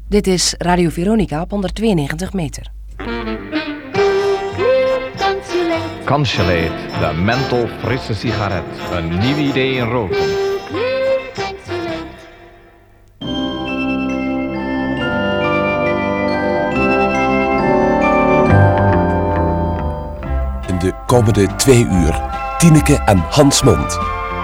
Dit is Radio Veronica op 192 meter. Kansjeleid, de menthol frisse sigaret. Een nieuw idee in roken. In de komende 2 uur Tineke en Hans Mond.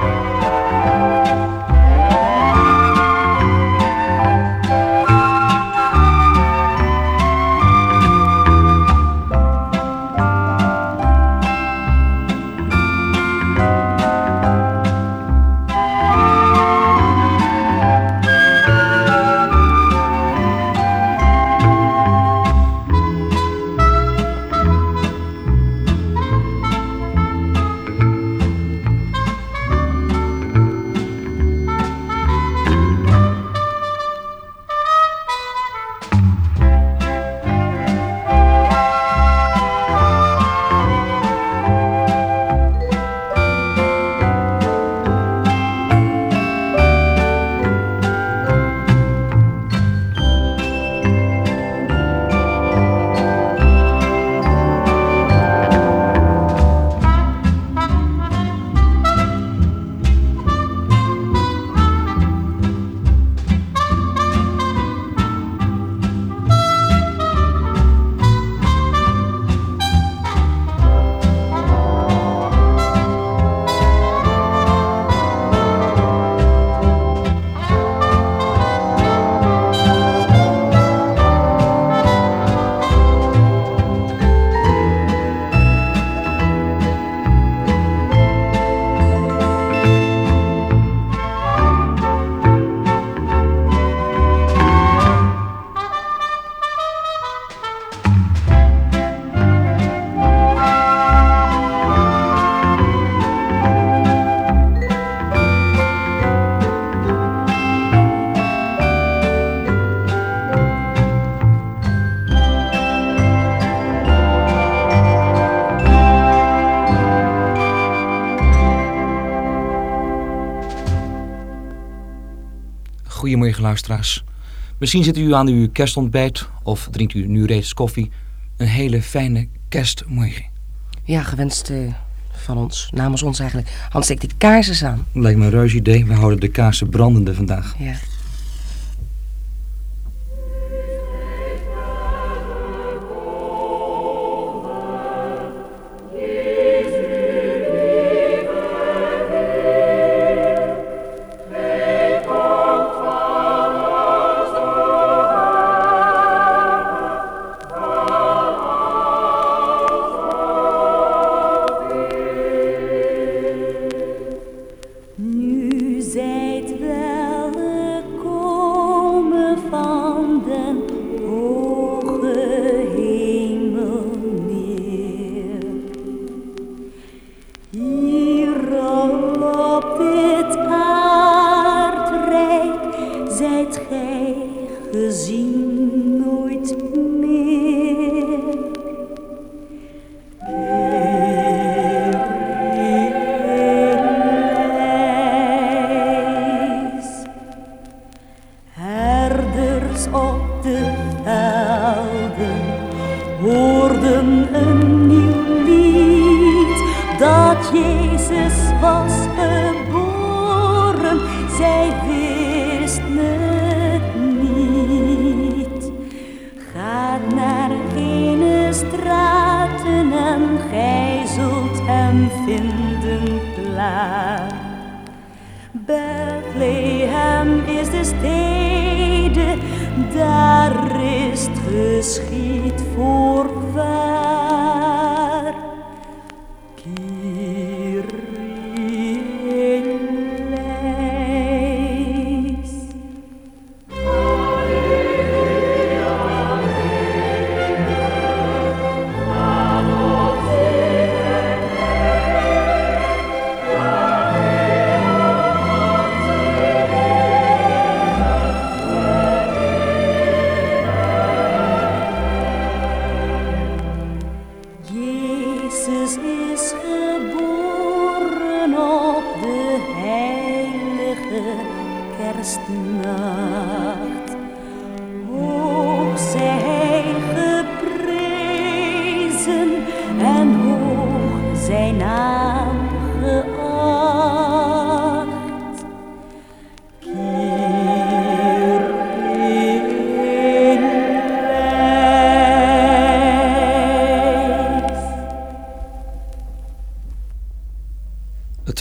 Goedemorgen luisteraars. Misschien zit u aan uw kerstontbijt of drinkt u nu reeds koffie. Een hele fijne kerstmorgen. Ja, gewenst van ons. Namens ons eigenlijk. Hans, steek die kaarsen eens aan. Lijkt me een reus idee. We houden de kaarsen brandende vandaag. Ja.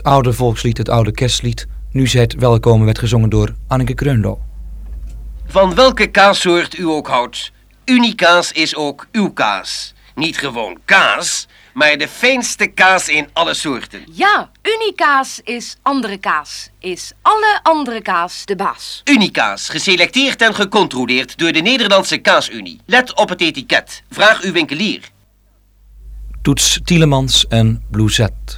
oude volkslied, het oude kerstlied, Nu zijt welkom, werd gezongen door Anneke Kreunlo. Van welke kaassoort u ook houdt, Unicaas is ook uw kaas. Niet gewoon kaas, maar de fijnste kaas in alle soorten. Ja, Unicaas is andere kaas. Is alle andere kaas de baas. Unicaas, geselecteerd en gecontroleerd door de Nederlandse Kaasunie. Let op het etiket. Vraag uw winkelier. Toets Tielemans en Blouzet.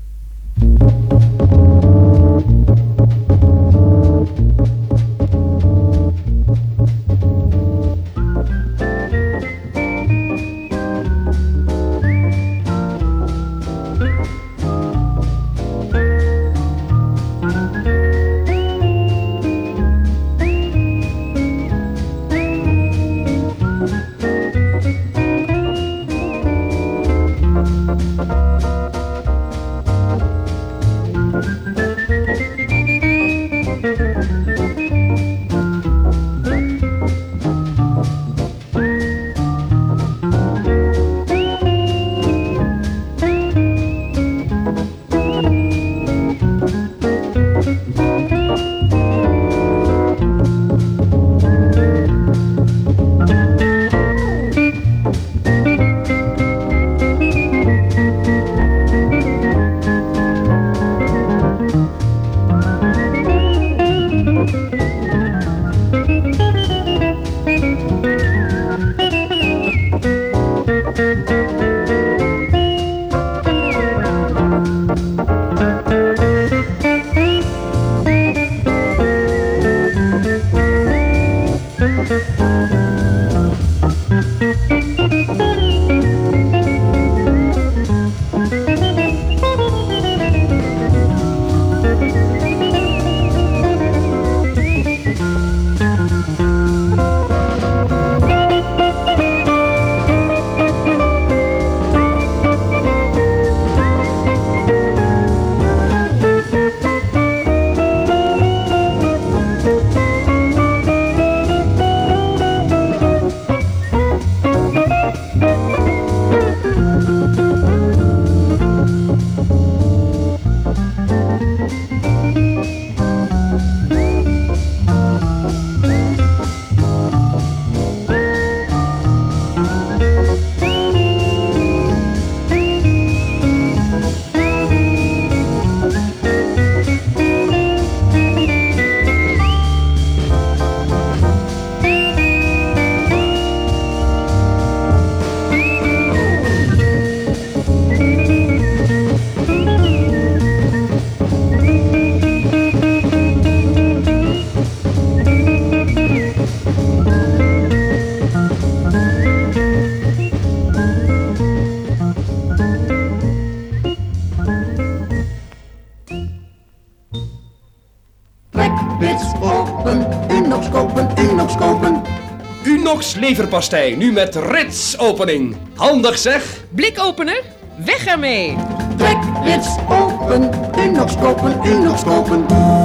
Unox leverpastei, nu met ritsopening. Handig zeg. Blikopener, weg ermee. Trek rits open, Unox kopen, Unox kopen.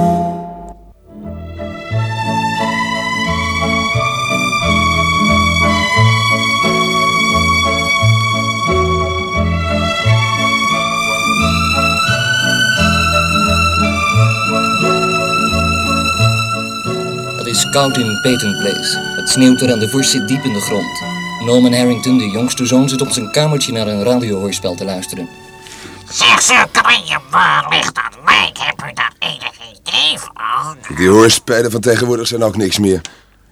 Het is koud in Peyton Place. Het sneeuwt er en de vorst zit diep in de grond. Norman Harrington, de jongste zoon, zit op zijn kamertje naar een radiohoorspel te luisteren. Zeg ze, drieën, waar ligt dat lijk? Heb u daar enig idee van? Die hoorspelen van tegenwoordig zijn ook niks meer.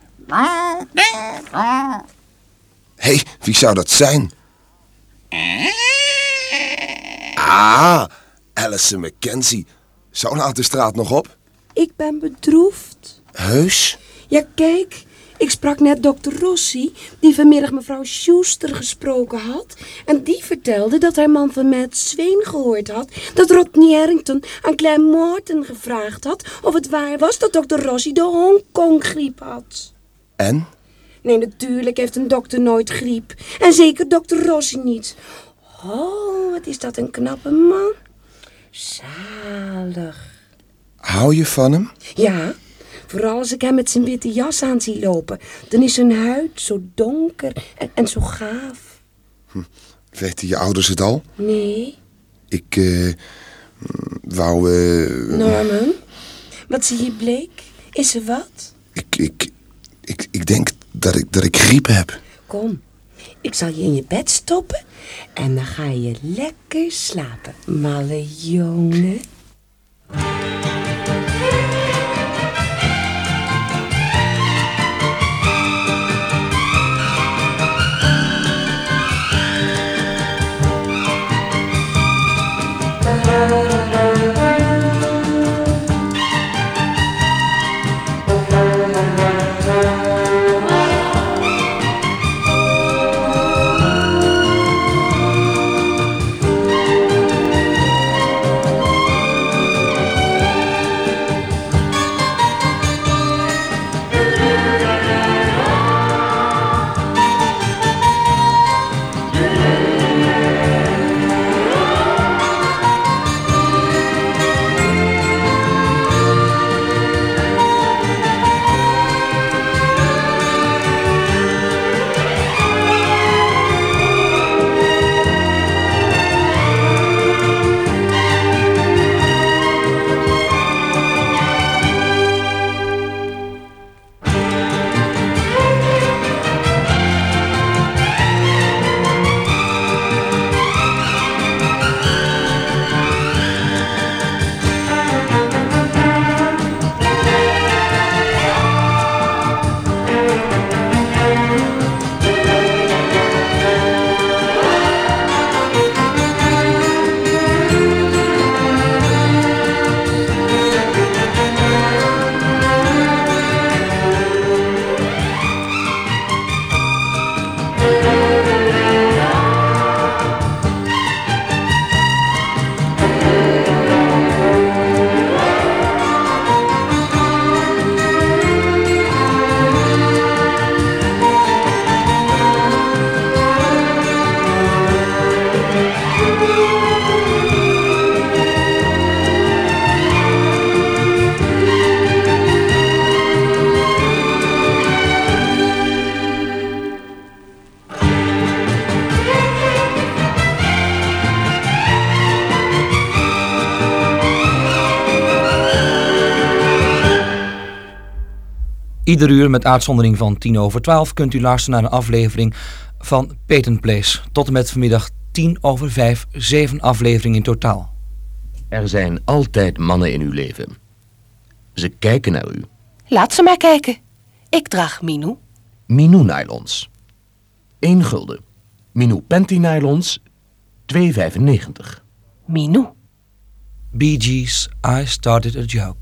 Hé, wie zou dat zijn? Ah, Alison Mackenzie. Zo laat de straat nog op? Ik ben bedroefd. Heus? Ja, kijk. Ik sprak net dokter Rossi, die vanmiddag mevrouw Schuster gesproken had. En die vertelde dat haar man van Matt Swain gehoord had dat Rodney Harrington aan Klein Morton gevraagd had of het waar was dat dokter Rossi de Hongkong-griep had. En? Nee, natuurlijk heeft een dokter nooit griep. En zeker dokter Rossi niet. Oh, wat is dat een knappe man. Zalig. Hou je van hem? Ja. Vooral als ik hem met zijn witte jas aan zie lopen. Dan is zijn huid zo donker en zo gaaf. Weten je ouders het al? Nee. Norman, wat zie je bleek? Is er wat? Ik denk dat ik griep heb. Kom, ik zal je in je bed stoppen en dan ga je lekker slapen, malle jongen. Ieder uur met uitzondering van 10:10 kunt u luisteren naar een aflevering van Peyton Place. Tot en met vanmiddag 5:10, 7 afleveringen in totaal. Er zijn altijd mannen in uw leven. Ze kijken naar u. Laat ze maar kijken. Ik draag Minou. Minou nylons. 1 gulden. Minou panty nylons. 2,95. Minou. Bee Gees, I Started a Joke.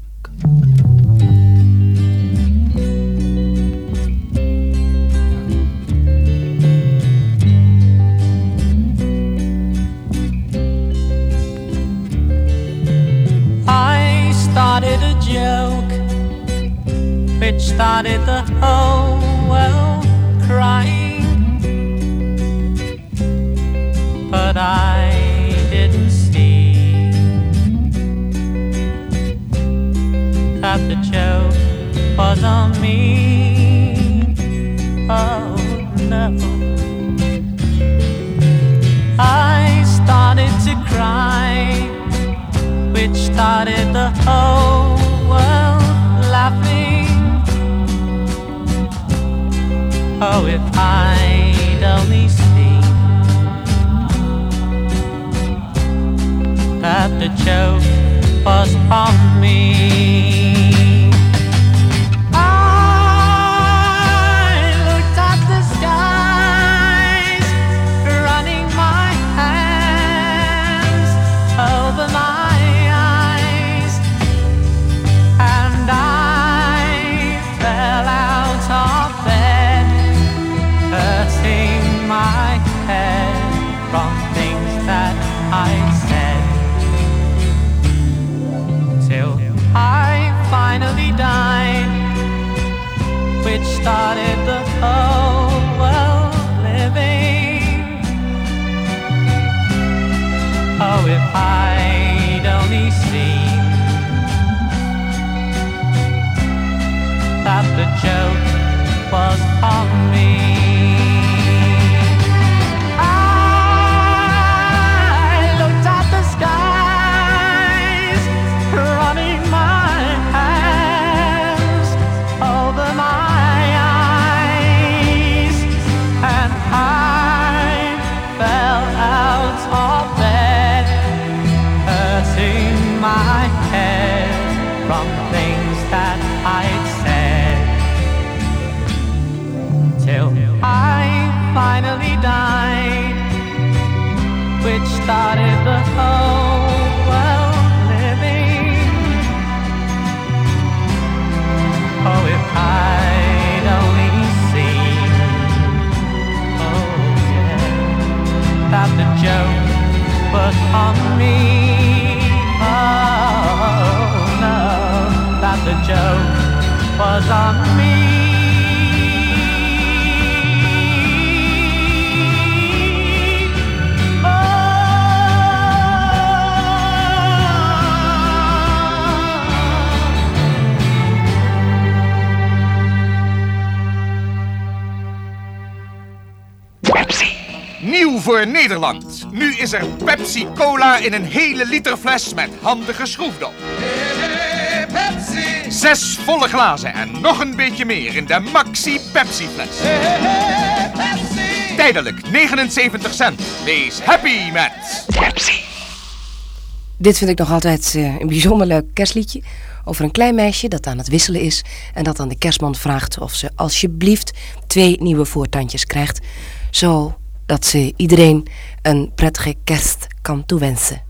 Started a joke which started the whole world crying, but I didn't see that the joke was on me. Oh no, I started to cry, which started the whole world laughing. Oh, if I'd only seen that the joke was on me. I looked at the skies, running my hands over my from things that I said, till I till I finally died, which started the whole world living. Oh, if I'd only seen, oh yeah, that the joke was on me. Oh no, that the joke was on me. Nieuw voor Nederland. Nu is er Pepsi Cola in een hele liter fles met handige schroefdop. Pepsi. 6 volle glazen en nog een beetje meer in de Maxi Pepsi fles. Pepsi. Tijdelijk 79 cent. Wees happy met Pepsi. Dit vind ik nog altijd een bijzonder leuk kerstliedje. Over een klein meisje dat aan het wisselen is. En dat aan de kerstman vraagt of ze alsjeblieft 2 nieuwe voortandjes krijgt. Zodat ze iedereen een prettige kerst kan toewensen.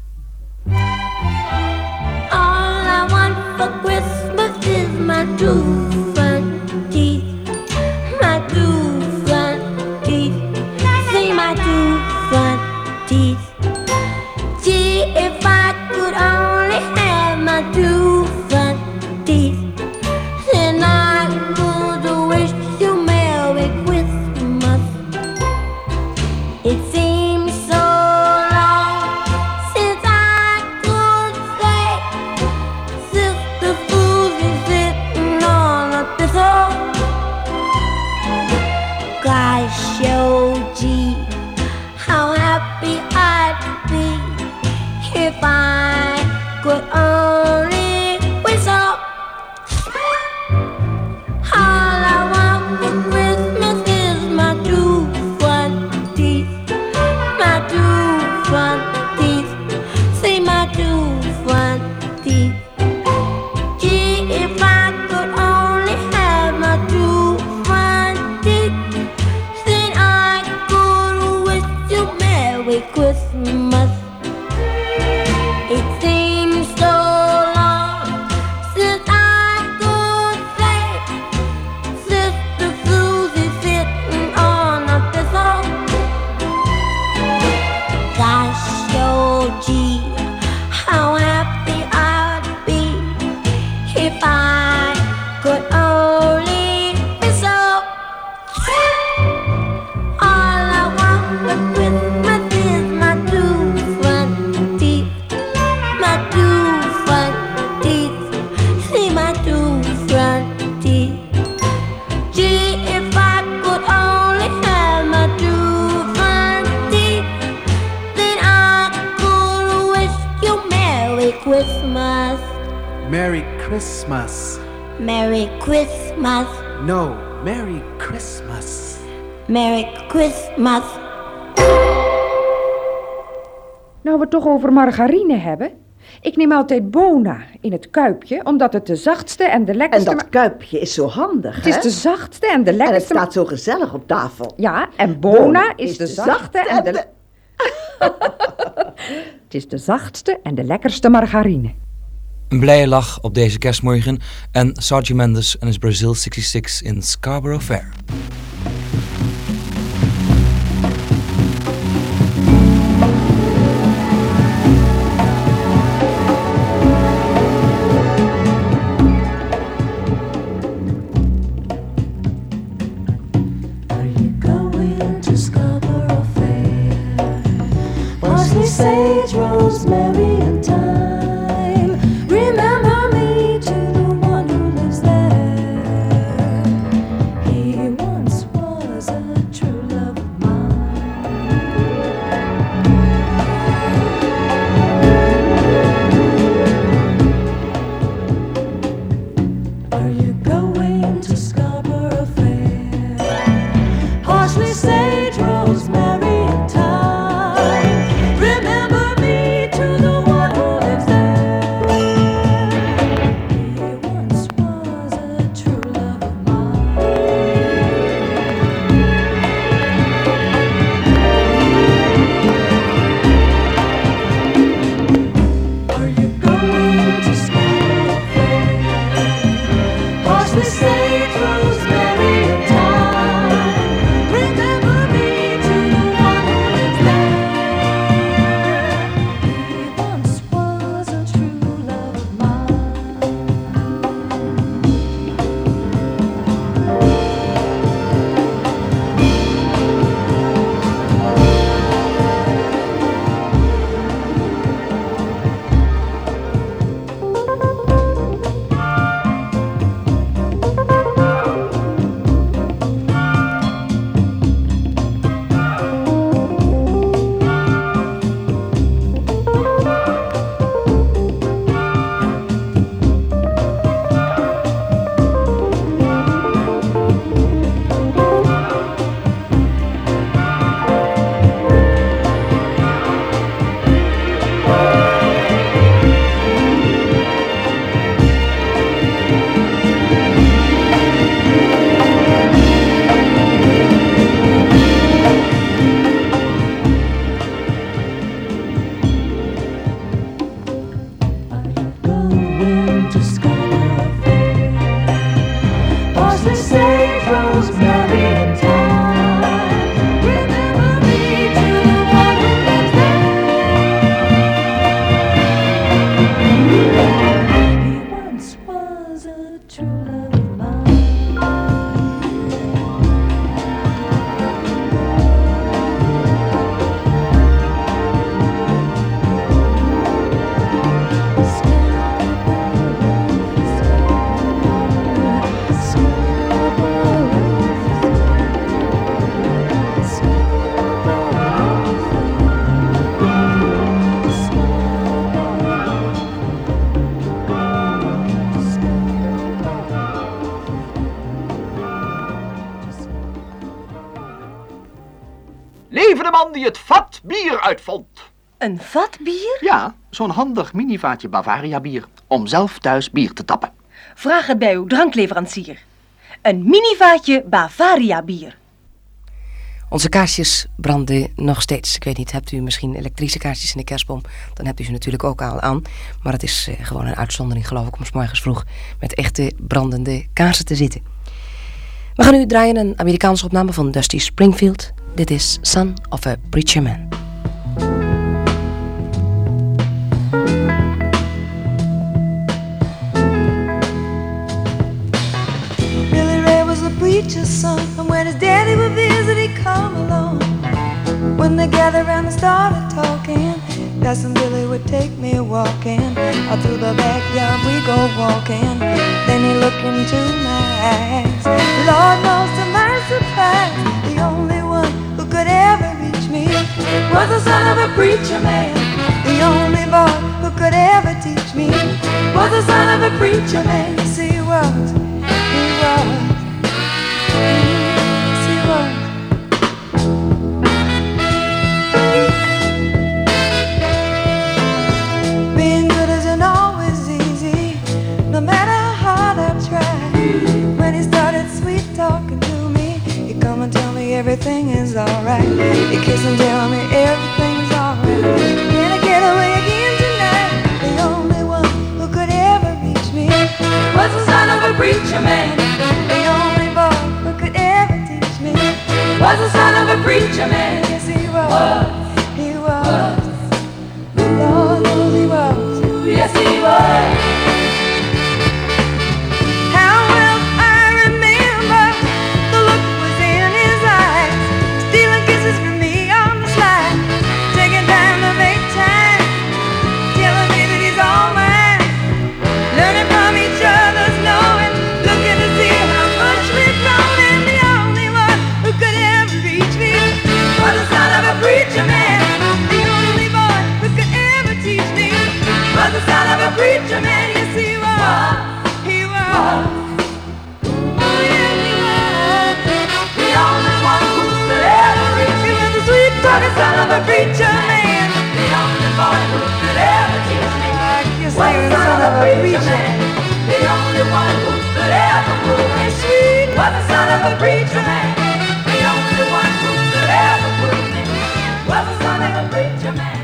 All I want for Christmas is my 2 front teeth. My 2 front teeth. See my 2 front teeth. Gee, if I could only have my 2 front teeth, then I would wish you Merry Christmas. It seems so long since I could say Sister Susie sitting on a thistle. Gosh, oh gee, how happy I'd be if I could only whistle. All I want for Christmas is my 2 front teeth. My 2 front teeth. See my 2 front teeth. Gee, if I could only have my 2 front teeth, then I could wish you Merry Christmas. It seems so long since I could say Sister Susie sitting on a thistle. Gosh, oh gee, how happy I'd be if I could only whistle. All I want for Christmas is my 2 front teeth. My 2 front teeth. See my 2 front teeth. Gee, if I could only have my 2 front teeth, then I could wish you Merry Christmas. Merry Christmas. Merry Christmas. No, Merry Christmas. Merry Christmas. Nou, we het toch over margarine hebben. Ik neem altijd Bona in het kuipje, omdat het de zachtste en de lekkerste... En dat kuipje is zo handig, Het is de zachtste en de lekkerste... En het staat zo gezellig op tafel. Ja, en Bona is de zachtste en de... Het is de zachtste en de lekkerste margarine. Een blije lach op deze kerstmorgen en Sergeant Mendes en his Brazil 66 in Scarborough Fair. Sage, rosemary, and thyme. Remember me to the one who lives there. He once was a true love of mine. Are you going to Scarborough Fair? Parsley, sage, rosemary, and thyme. Leven de man die het vat bier uitvond. Een vat bier? Ja, zo'n handig minivaatje Bavaria bier. Om zelf thuis bier te tappen. Vraag het bij uw drankleverancier. Een minivaatje Bavaria bier. Onze kaarsjes branden nog steeds. Ik weet niet, hebt u misschien elektrische kaarsjes in de kerstboom? Dan hebt u ze natuurlijk ook al aan. Maar het is gewoon een uitzondering, geloof ik, om 's morgens vroeg met echte brandende kaarsen te zitten. We gaan nu draaien een Amerikaanse opname van Dusty Springfield. Dit is Son of a Preacher Man. Billy Ray was a preacher's son, and when his daddy would visit, he'd come along. When they gathered around and started talking, Cousin Billy would take me walking. Out through the backyard we go walking. Then he looked into my eyes. Lord knows to my surprise, the only one who could ever reach me was the son of a preacher man. The only boy who could ever teach me was the son of a preacher man. Yes, he was. He was. Yes, he was. Being good isn't always easy, no matter how hard I try. When he started sweet talking to me, he'd come and tell me everything is alright. He'd kiss and tell me everything's alright. Can I get away again tonight? The only one who could ever reach me was the son of a preacher man. The only boy who could ever teach me was the son of a preacher man. Yes, he was. He was. Lord knows he was. Yes, he was. How well I remember the look was in his eyes, stealing kisses from me on the slide, taking time to make time, telling me that he's all mine, learning from each other's knowing, looking to see how much we've grown, and the only one who could ever reach me was the son of a preacher man. The only boy who could ever teach me was the son of a preacher man. Yes, he was. He was. Oh, yes, he was. The only one who could ever reach me was the sweet talking son of a preacher man. The only boy who could ever teach me was the son of a preacher man. The only one who could ever move me sweet was the son of a preacher man. The only one who could ever move me was the son of a preacher man.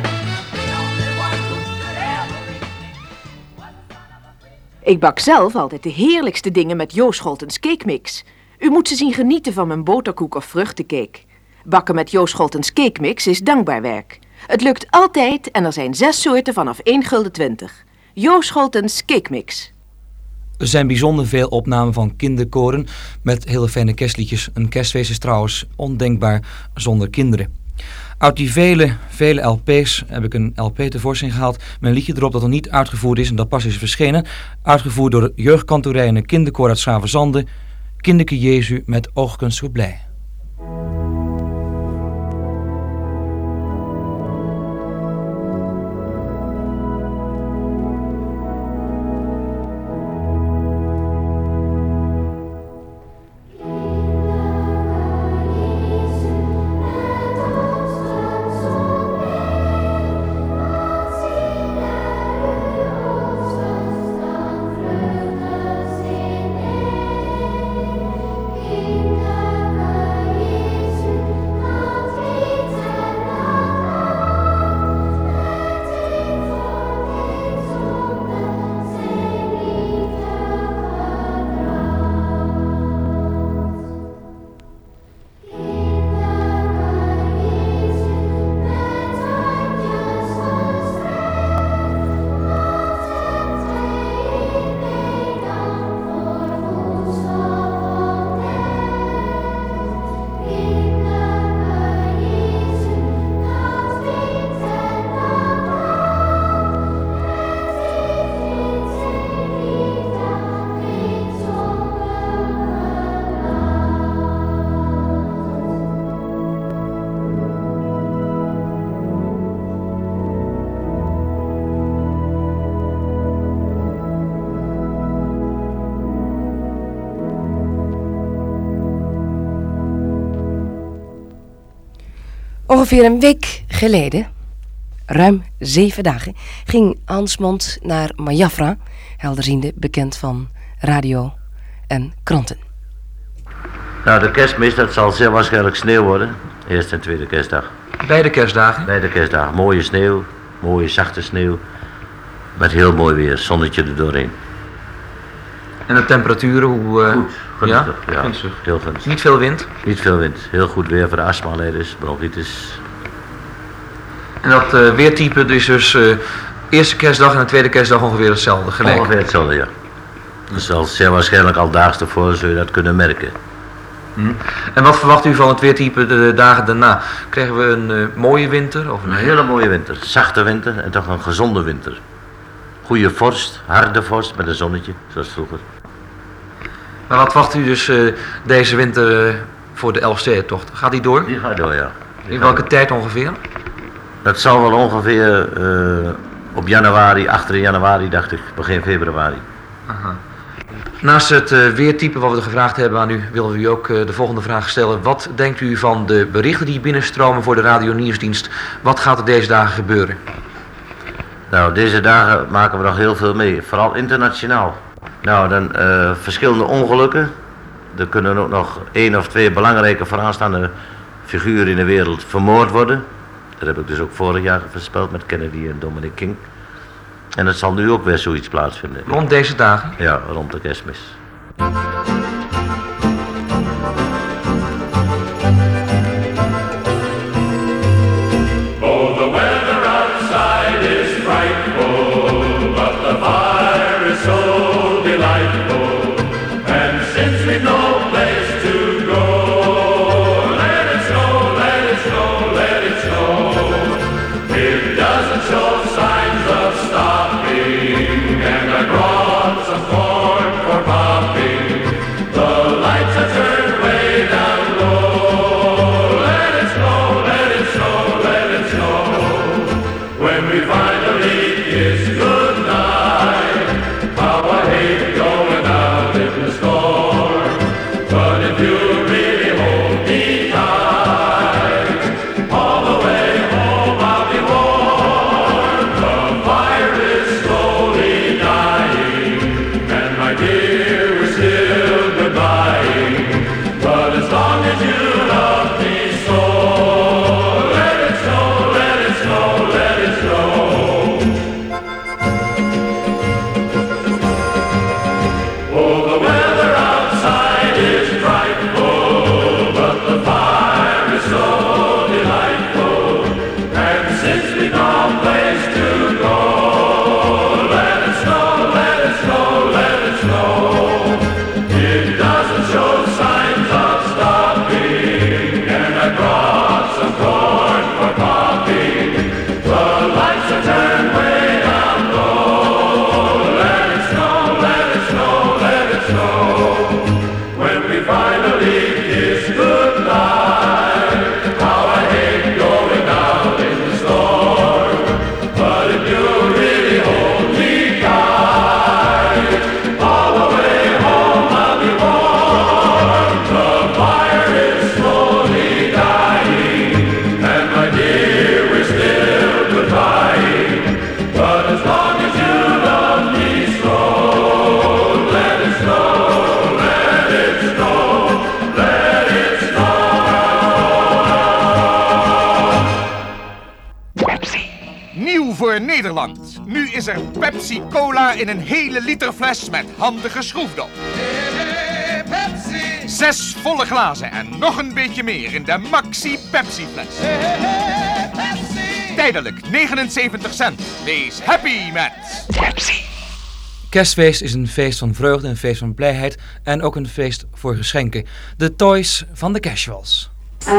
Ik bak zelf altijd de heerlijkste dingen met Jo Scholtens cake mix. U moet ze zien genieten van mijn boterkoek of vruchtencake. Bakken met Jo Scholtens cake mix is dankbaar werk. Het lukt altijd en er zijn 6 soorten vanaf 1,20 €. Jo Scholtens cake mix. Er zijn bijzonder veel opnamen van kinderkoren met hele fijne kerstliedjes. Een kerstfeest is trouwens ondenkbaar zonder kinderen. Uit die vele LP's heb ik een LP tevoorschijn gehaald met een liedje erop dat nog niet uitgevoerd is en dat pas is verschenen. Uitgevoerd door de jeugdkantorij en een kinderkoor uit Schavenzande. Kinderke Jezu met oogkens zo blij. Kinderke Ongeveer een week geleden, ruim 7 dagen, ging Hans Mond naar Majafra, helderziende bekend van radio en kranten. Nou, de kerstmis, dat zal zeer waarschijnlijk sneeuw worden. Eerste en tweede kerstdag. Beide kerstdagen? Beide kerstdagen. Mooie sneeuw, mooie zachte sneeuw. Met heel mooi weer, zonnetje er doorheen. En de temperaturen, hoe... Goed, gunstig. Ja, gunstig. Heel gunstig. Niet veel wind? Niet veel wind. Heel goed weer voor de astmaleiders, bronchitis. En dat weertype is dus eerste kerstdag en de tweede kerstdag ongeveer hetzelfde, gelijk? Ongeveer hetzelfde, ja. Dus zal zeer waarschijnlijk al daags tevoren zul je dat kunnen merken. En wat verwacht u van het weertype de dagen daarna? Krijgen we een mooie winter? Of een hele mooie winter. Zachte winter en toch een gezonde winter. Goede vorst, harde vorst met een zonnetje, zoals vroeger. Maar wat wacht u dus deze winter voor de Elfstedentocht? Gaat die door? Die gaat door, ja. In welke tijd ongeveer? Dat zal wel ongeveer op januari, achter januari dacht ik, begin februari. Aha. Naast het weertype wat we gevraagd hebben aan u, willen we u ook de volgende vraag stellen. Wat denkt u van de berichten die binnenstromen voor de radio-nieuwsdienst? Wat gaat er deze dagen gebeuren? Nou, deze dagen maken we nog heel veel mee, vooral internationaal. Nou, dan verschillende ongelukken. Er kunnen ook nog 1 of 2 belangrijke vooraanstaande figuren in de wereld vermoord worden. Dat heb ik dus ook vorig jaar voorspeld met Kennedy en Dominic King. En het zal nu ook weer zoiets plaatsvinden. Rond deze dagen? Ja, rond de kerstmis. Oh, the weather outside is frightful, but the fire is so delightful. And since we've no place to go, let it snow, let it snow, let it snow. It doesn't show signs of stopping, and I brought some corn for popping. The lights are turned way down low. Let it snow, let it snow, let it snow. When we finally kiss goodnight, how I hate going out in the storm. But if you really hold me tight, all the way home I'll be warm. The fire is slowly dying, and my dear, we're still goodbying. But as long as you love me so, let it snow, let it snow, let it snow. Oh, the weather outside is frightful, but the fire is so delightful. And since we've no place to go, let it snow, let it snow, let it snow. It doesn't show signs of stopping, and I brought some corn for popping. The lights are turned way down low. Let it snow, let it snow, let it snow. When we finally kiss goodnight, how I hate going out in the storm. But if you really hold me tight, all the way home I'll be warm. The fire is slowly dying, and my dear, we're still goodbying. But as long as you love me so, let it snow, let it snow, let it snow. Nieuw voor Nederland. Nu is er Pepsi Cola in een hele liter fles met handige schroefdop. 6 volle glazen en nog een beetje meer in de Maxi Pepsi fles. Tijdelijk 79 cent. Wees happy met Pepsi. Kerstfeest is een feest van vreugde, een feest van blijheid en ook een feest voor geschenken. De toys van de Casuals.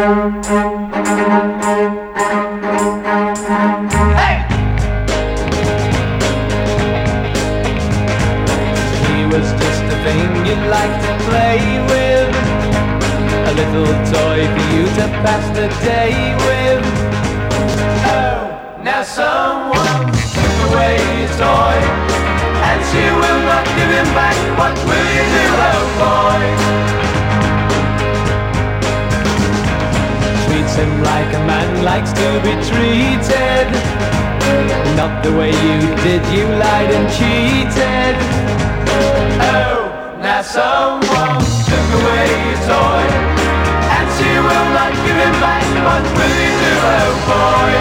He was just a thing you'd like to play with, a little toy for you to pass the day with. Oh, now someone took away your toy, and she will not give him back. What will you do, oh boy? Sweet him like a man likes to be treated. Not the way you did, you lied and cheated. Oh, now someone took away your toy, and she will not give him back. What will you do, oh boy?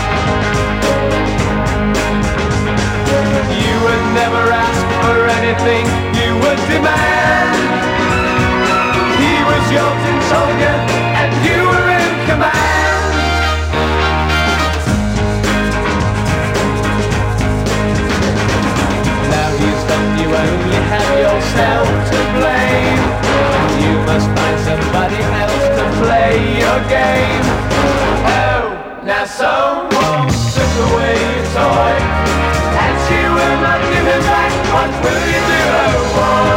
You would never ask for anything, you would demand. He was your tin soldier, and you were in command. Now he's gone, you only have yourself to blame. You must find somebody else to play your game. Oh, now someone took away your toy, and she will not give it back. What will you do, oh boy?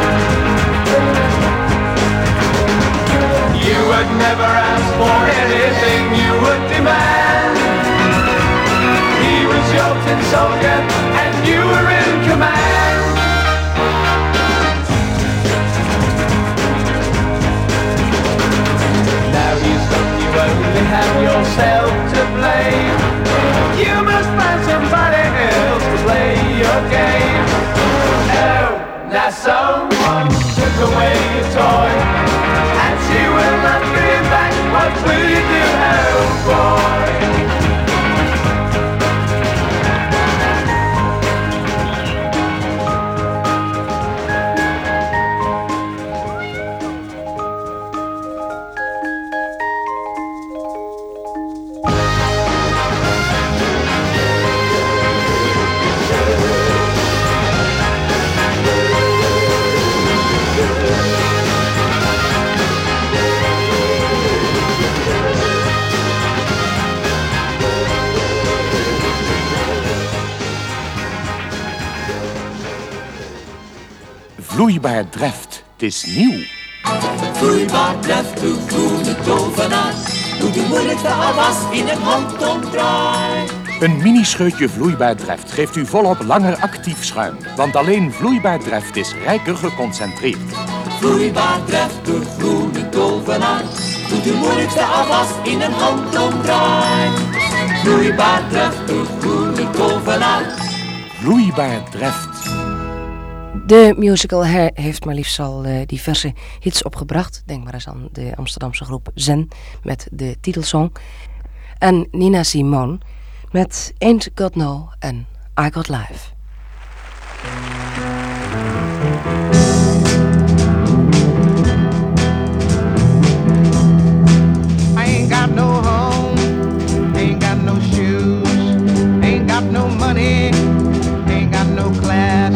You would never ask for anything, you would demand. He was your tin soldier, and you were in command. Now he's gone, you only have yourself to blame. You must find somebody else to play your game. Oh, now someone took away your toy, and she will not give it back. What will you do, oh boy? Vloeibaar Dreft, het is nieuw. Vloeibaar Dreft, de groene tovenaar, doet de moeilijkste afwas in een handomdraai. Een mini-scheutje Vloeibaar Dreft geeft u volop langer actief schuim. Want alleen Vloeibaar Dreft is rijker geconcentreerd. Vloeibaar Dreft, de groene tovenaar, doet de moeilijkste afwas in een handomdraai. Vloeibaar Dreft, de groene tovenaar. Vloeibaar Dreft. De musical Hair heeft maar liefst al diverse hits opgebracht. Denk maar eens aan de Amsterdamse groep Zen met de titelsong. En Nina Simone met Ain't Got No and I Got Life. I ain't got no home, ain't got no shoes, ain't got no money, ain't got no class.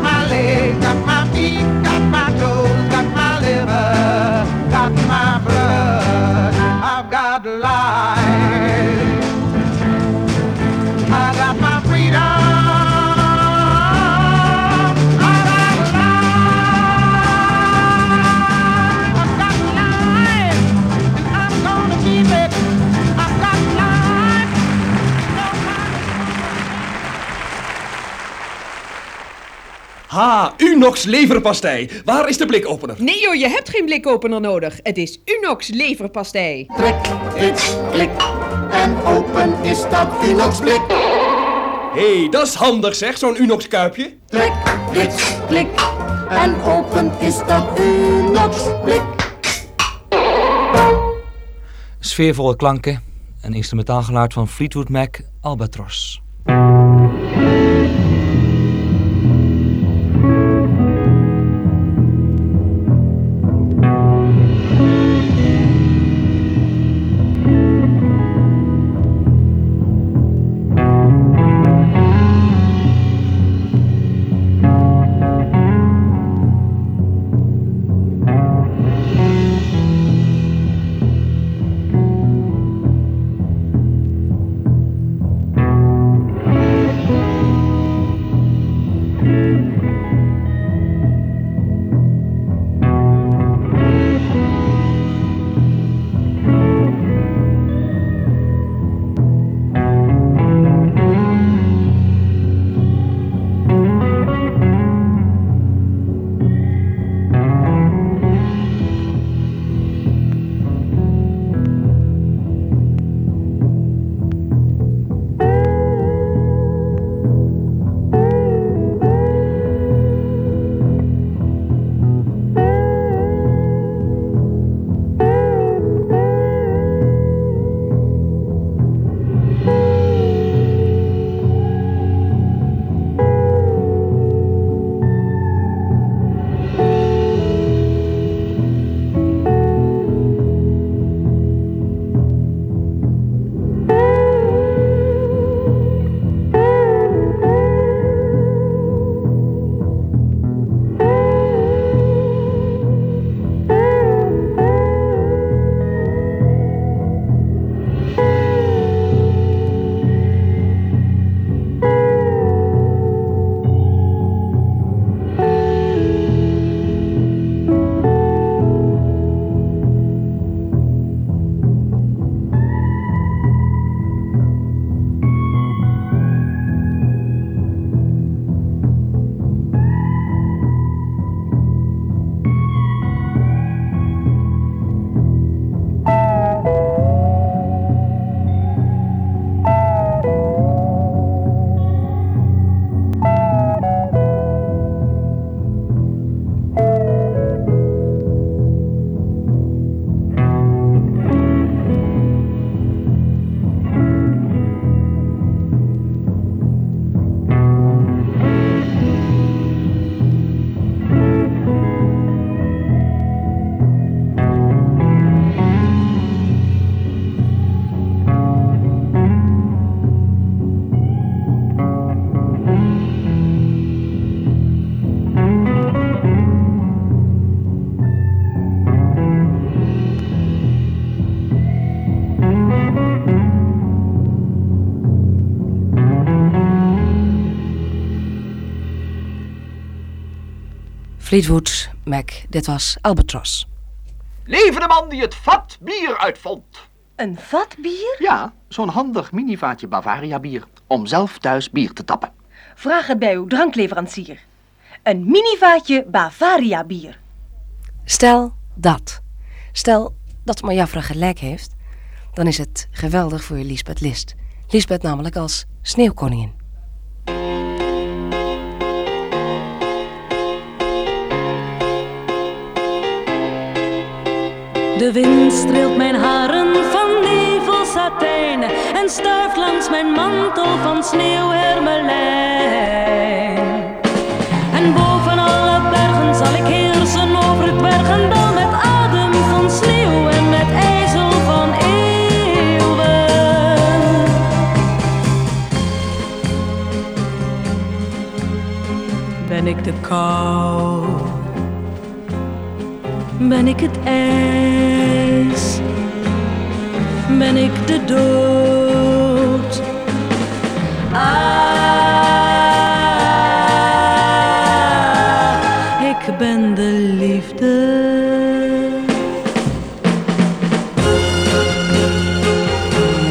My blood. Ha, Unox leverpastei. Waar is de blikopener? Nee joh, je hebt geen blikopener nodig. Het is Unox leverpastei. Trek, rits, klik. En open is dat Unox blik. Hé, dat is handig zeg, zo'n Unox kuipje. Trek, rits, klik. En open is dat Unox blik. Sfeervolle klanken en instrumentaalgeluid van Fleetwood Mac, Albatross. Fleetwood Mac, dit was Albatross. Leven de man die het vat bier uitvond. Een vat bier? Ja, zo'n handig minivaatje Bavaria bier. Om zelf thuis bier te tappen. Vraag het bij uw drankleverancier. Een minivaatje Bavaria bier. Stel dat Majafra gelijk heeft, dan is het geweldig voor je Liesbeth List. Liesbeth namelijk als sneeuwkoningin. De wind streelt mijn haren van nevelsatijn en stuift langs mijn mantel van sneeuwhermelijn. En boven alle bergen zal ik heersen over het bergendal met adem van sneeuw en met ijzel van eeuwen. Ben ik de kou? Ben ik het ijs? Ben ik de dood? Ah, ik ben de liefde.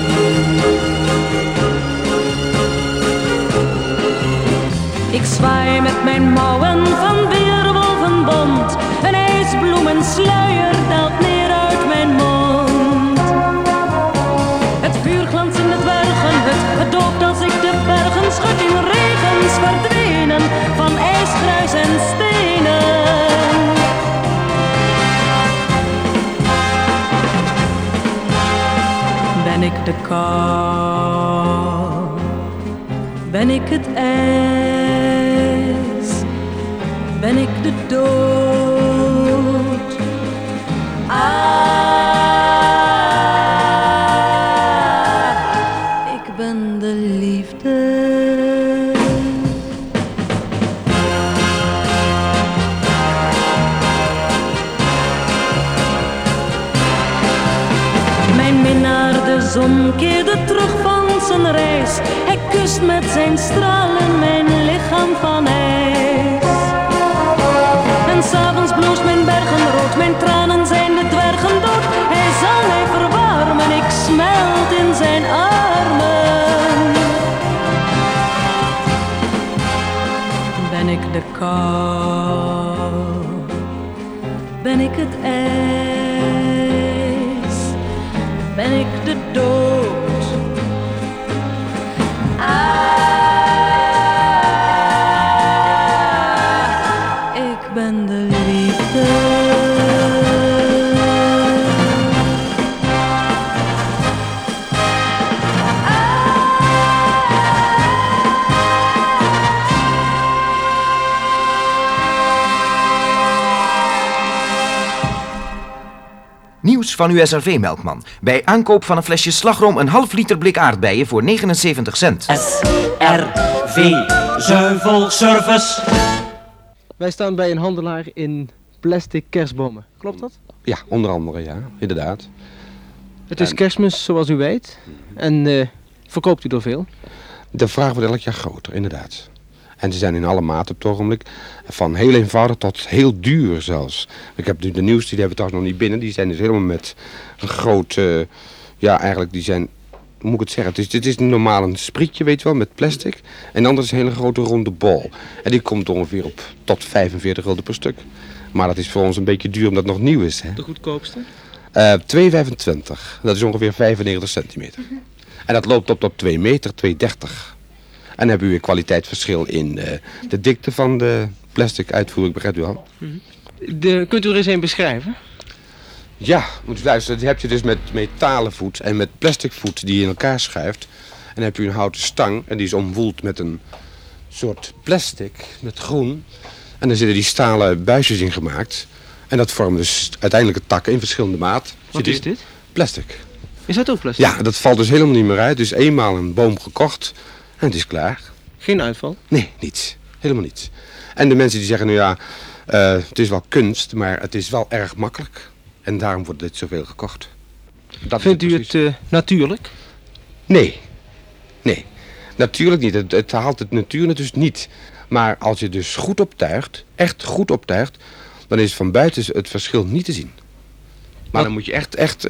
Ik zwaai zwaai met mijn mouwen van weerwolvenbont. Een ijsbloemensluier daalt neer uit mijn mond. Het vuur glanst in de dwergenhut, het dooft als ik de bergen schud. In regens verdwenen van ijsgruis en stenen. Ben ik de kou? Ben ik het ijs? Ben ik de dood? Ik ben de liefde. Mijn minnaar, de zon, keerde terug van zijn reis. Hij kust met zijn stralen mijn lichaam van ijs. En s'avonds bloost mijn bergen rood, mijn tranen zijn de dwergen dood. Hij zal mij verwarmen, ik smelt in zijn armen. Ben ik de kou? Ben ik het ijs? Ben ik de dood? Ik ben de liefde. Nieuws van uw SRV-melkman. Bij aankoop van een flesje slagroom een half liter blik aardbeien voor 79 cent. SRV Zuivelservice. Wij staan bij een handelaar in plastic kerstbomen. Klopt dat? Ja, onder andere, ja, inderdaad. Het is Kerstmis, zoals u weet. En verkoopt u er veel? De vraag wordt elk jaar groter, inderdaad. En ze zijn in alle maten op het ogenblik. Van heel eenvoudig tot heel duur zelfs. Ik heb nu de nieuwste, die hebben we trouwens nog niet binnen. Die zijn dus helemaal met een groot... ja, eigenlijk die zijn... Hoe moet ik het zeggen? Het is normaal een sprietje, weet je wel, met plastic. En dan is het een hele grote ronde bol. En die komt ongeveer op tot 45 gulden per stuk. Maar dat is voor ons een beetje duur omdat het nog nieuw is. Hè? De goedkoopste? 2,25. Dat is ongeveer 95 centimeter. En dat loopt op tot 2 meter, 2,30. En dan hebben we weer kwaliteitsverschil in de dikte van de plastic uitvoering, begrijpt u al? Kunt u er eens een beschrijven? Ja, moet je luisteren. Die heb je dus met metalen voet en met plastic voet die je in elkaar schuift. En dan heb je een houten stang en die is omwoeld met een soort plastic met groen. En daar zitten die stalen buisjes in gemaakt. En dat vormen dus uiteindelijke takken in verschillende maat. Wat is dit? Plastic. Is dat ook plastic? Ja, dat valt dus helemaal niet meer uit. Dus eenmaal een boom gekocht en het is klaar. Geen uitval? Nee, niets. Helemaal niets. En de mensen die zeggen, nou ja, het is wel kunst, maar het is wel erg makkelijk. En daarom wordt dit zoveel gekocht. Vindt u het natuurlijk? Nee. Nee. Natuurlijk niet. Het haalt het natuurlijk dus niet. Maar als je dus goed optuigt, echt goed optuigt, dan is van buiten het verschil niet te zien. Maar dan moet je echt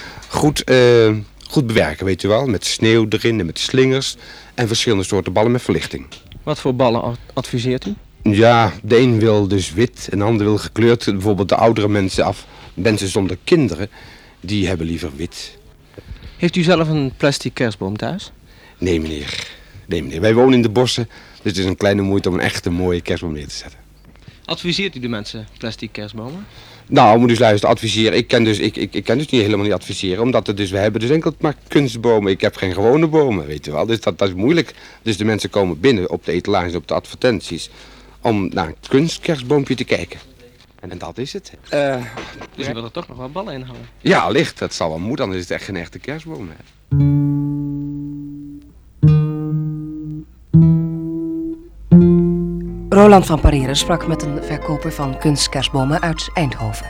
goed bewerken, weet je wel. Met sneeuw erin en met slingers en verschillende soorten ballen met verlichting. Wat voor ballen adviseert u? Ja, de een wil dus wit en de ander wil gekleurd. Bijvoorbeeld de oudere mensen zonder kinderen, die hebben liever wit. Heeft u zelf een plastic kerstboom thuis? Nee meneer. Wij wonen in de bossen, dus het is een kleine moeite om een echte mooie kerstboom neer te zetten. Adviseert u de mensen plastic kerstbomen? Nou, moet dus luisteren, adviseren. Ik kan dus niet helemaal niet adviseren, omdat we hebben dus enkel maar kunstbomen. Ik heb geen gewone bomen, weet je wel. Dus dat is moeilijk. Dus de mensen komen binnen op de etalages, op de advertenties, om naar een kunstkerstboompje te kijken. En dat is het. Dus u wil er toch nog wel ballen in houden? Ja, licht. Dat zal wel moeten, anders is het echt geen echte kerstboom. Hè. Roland van Pareren sprak met een verkoper van kunstkerstbomen uit Eindhoven.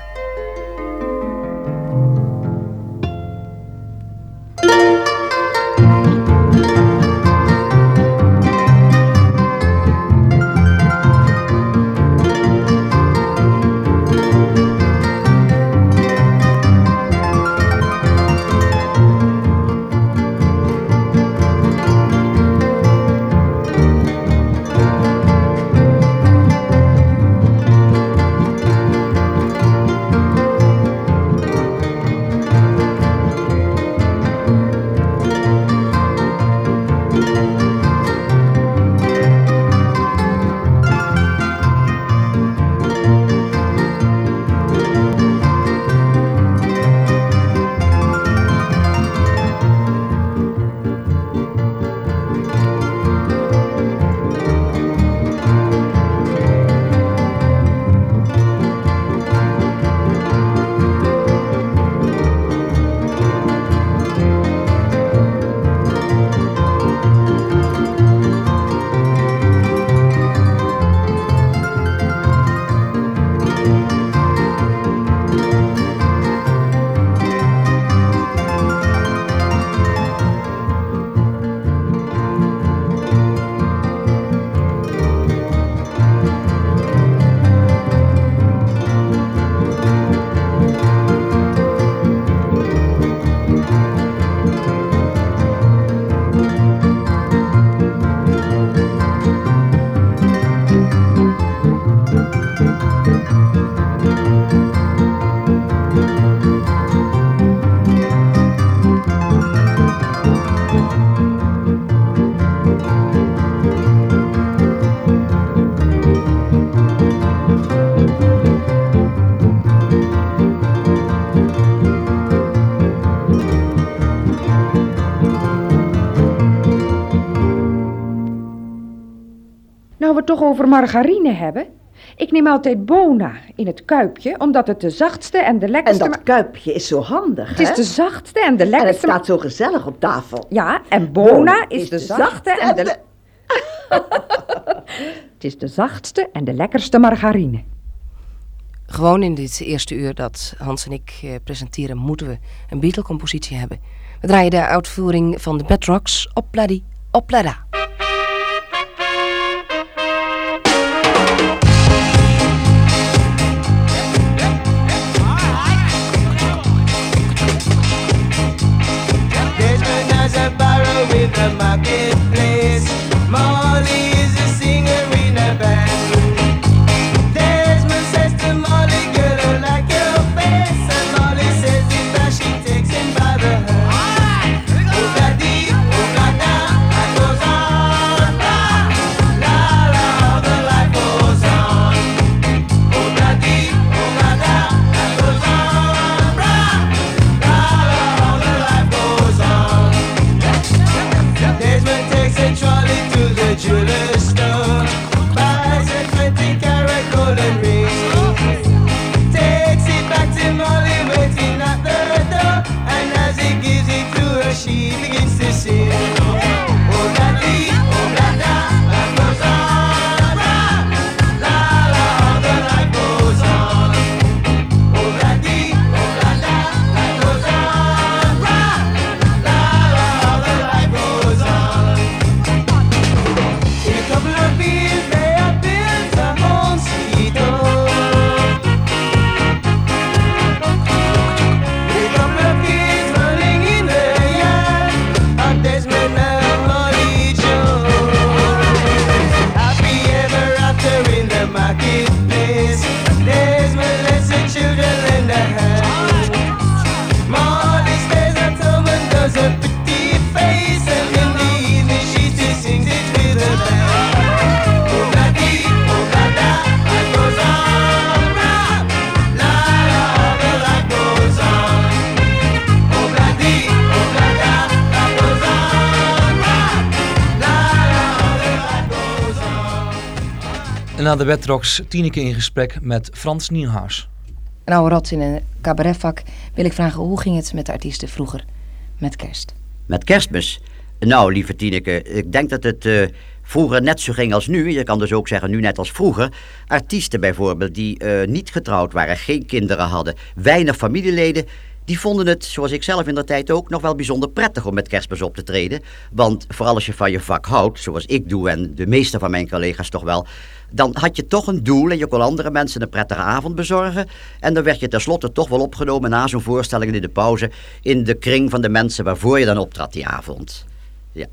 Nou we het toch over margarine hebben. Ik neem altijd Bona in het kuipje, omdat het de zachtste en de lekkerste... En dat kuipje is zo handig, Het is de zachtste en de lekkerste... En het staat zo gezellig op tafel. Ja, en Bona is de zachtste en de... Het is de zachtste en de lekkerste margarine. Gewoon in dit eerste uur dat Hans en ik presenteren, moeten we een Beatle-compositie hebben. We draaien de uitvoering van de Bedrocks, Opladi, Oplada. In the marketplace, Molly is a singer in a band. Desmond says to Molly, girl, I like your face, and Molly says it that she takes him by the hand. Oh, daddy, oh, da, life goes on, la, la, how the life goes on. Oh, daddy, oh, da, life goes on, la, la, how the life goes on. Desmond takes a trolley to the jeweler's store, buys a 20-carat golden ring, takes it back to Molly waiting at the door, and as he gives it to her, she begins to sing. Oh, daddy, oh, da, life goes on, la, la, how the life goes on. Oh, daddy, oh, da, life goes on, la, la, how the life goes on. In a couple of fields they have built a Moncito. In a couple of kids running in the yard of Desmond and Molly Joe. Happy ever after in the marketplace, Desmond lets the children lend a hand. Molly stays at home and does a pretty face, and in the evening she still sings it with a band. Oh, daddy, oh, da, life goes on, la, la, how the life goes on. Oh, daddy, oh, da, life goes on, la, la, how the life goes on. En na de Bedrocks Tineke in gesprek met Frans Nienhuis. Een oude rat in een cabaretvak wil ik vragen, hoe ging het met de artiesten vroeger met kerst? Met Kerstmis? Nou, lieve Tineke, ik denk dat het vroeger net zo ging als nu. Je kan dus ook zeggen nu net als vroeger. Artiesten bijvoorbeeld die niet getrouwd waren, geen kinderen hadden, weinig familieleden, die vonden het, zoals ik zelf in de tijd ook, nog wel bijzonder prettig om met Kerstmis op te treden. Want vooral als je van je vak houdt, zoals ik doe en de meeste van mijn collega's toch wel, dan had je toch een doel en je kon andere mensen een prettige avond bezorgen. En dan werd je tenslotte toch wel opgenomen na zo'n voorstelling in de pauze in de kring van de mensen waarvoor je dan optrad die avond. Ja.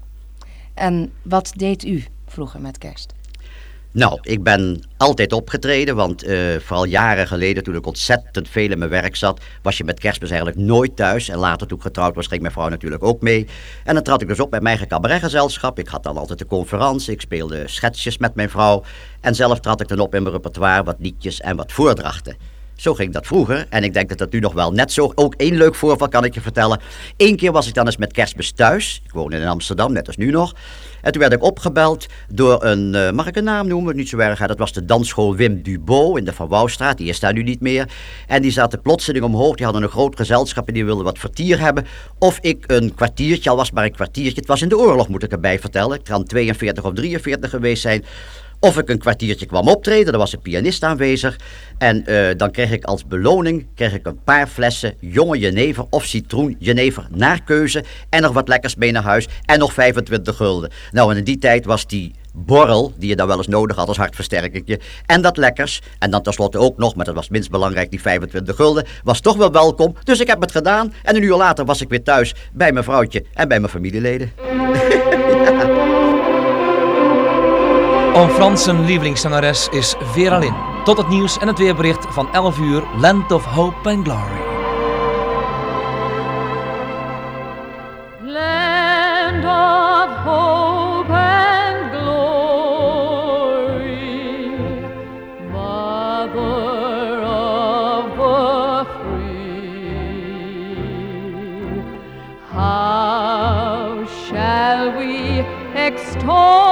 En wat deed u vroeger met kerst? Nou, ik ben altijd opgetreden, want vooral jaren geleden, toen ik ontzettend veel in mijn werk zat, was je met Kerstmis eigenlijk nooit thuis. En later, toen ik getrouwd was, ging mijn vrouw natuurlijk ook mee. En dan trad ik dus op met mijn eigen cabaretgezelschap. Ik had dan altijd de conferentie, ik speelde schetsjes met mijn vrouw. En zelf trad ik dan op in mijn repertoire wat liedjes en wat voordrachten. Zo ging dat vroeger en ik denk dat dat nu nog wel net zo. Ook één leuk voorval kan ik je vertellen. Eén keer was ik dan eens met Kerstmis thuis. Ik woonde in Amsterdam, net als nu nog. En toen werd ik opgebeld door een, mag ik een naam noemen? Niet zo erg, dat was de dansschool Wim Dubo in de Van Wouwstraat. Die is daar nu niet meer. En die zaten plotseling omhoog. Die hadden een groot gezelschap en die wilden wat vertier hebben. Of ik een kwartiertje, al was maar een kwartiertje. Het was in de oorlog, moet ik erbij vertellen. Ik kan 42 of 43 geweest zijn. Of ik een kwartiertje kwam optreden, er was een pianist aanwezig. En dan kreeg ik als beloning een paar flessen jonge jenever of citroen jenever naar keuze. En nog wat lekkers mee naar huis en nog 25 gulden. Nou, en in die tijd was die borrel, die je dan wel eens nodig had als hartversterkertje. En dat lekkers, en dan tenslotte ook nog, maar dat was minst belangrijk, die 25 gulden, was toch wel welkom. Dus ik heb het gedaan en een uur later was ik weer thuis bij mijn vrouwtje en bij mijn familieleden. Ja. Oom Frans' lievelingszangeres is Vera Lynn. Tot het nieuws en het weerbericht van 11 uur, Land of Hope and Glory. Land of hope and glory, mother of the free, how shall we extol